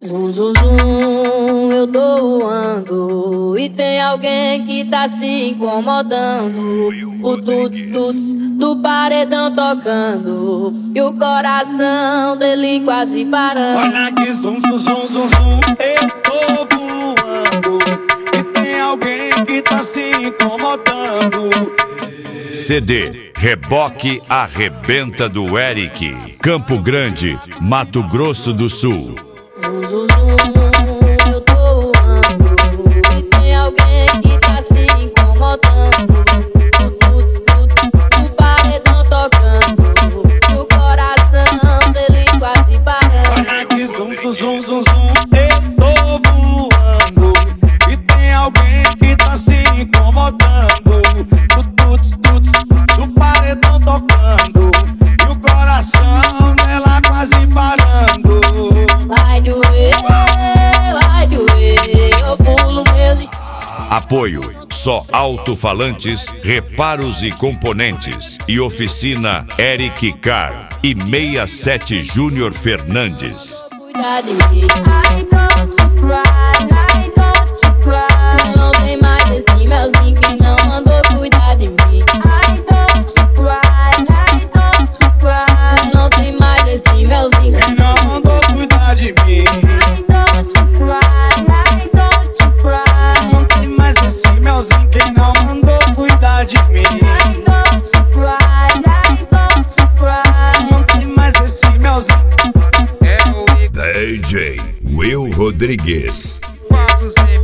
Zum, zum, zum, eu tô voando e tem alguém que tá se incomodando. O tuts, tuts do paredão tocando e o coração dele quase parando. Olha que zum, zum, zum, zum, zum, eu tô voando e tem alguém que tá se incomodando. CD Reboque Arrebenta do Eric, Campo Grande, Mato Grosso do Sul. Zum, zum, zum, eu tô voando e tem alguém que tá se incomodando. O tuts, tuts do paredão tocando e o coração dele quase parando. Olha que zum, zum, zum, zum, zum, eu tô voando e tem alguém que tá se incomodando. O tuts, tuts do paredão tocando e o coração dela quase parando. Vai doer, eu pulo mesmo. Apoio Só Alto-Falantes, Reparos e Componentes e Oficina Eric Car e 67 Júnior Fernandes. Cuidar de mim. I don't you cry, I don't you cry. Não tem mais esse melzinho que não mandou cuidar de mim. I don't you cry, I don't you cry. Não tem mais esse melzinho Quem não mandou cuidar de mim? I don't you cry, I don't you cry. Não tem mais esse melzinho. Quem não mandou cuidar de mim? I don't you cry, I don't you cry. Não tem mais esse melzinho. DJ Will Rodrigues. Fatos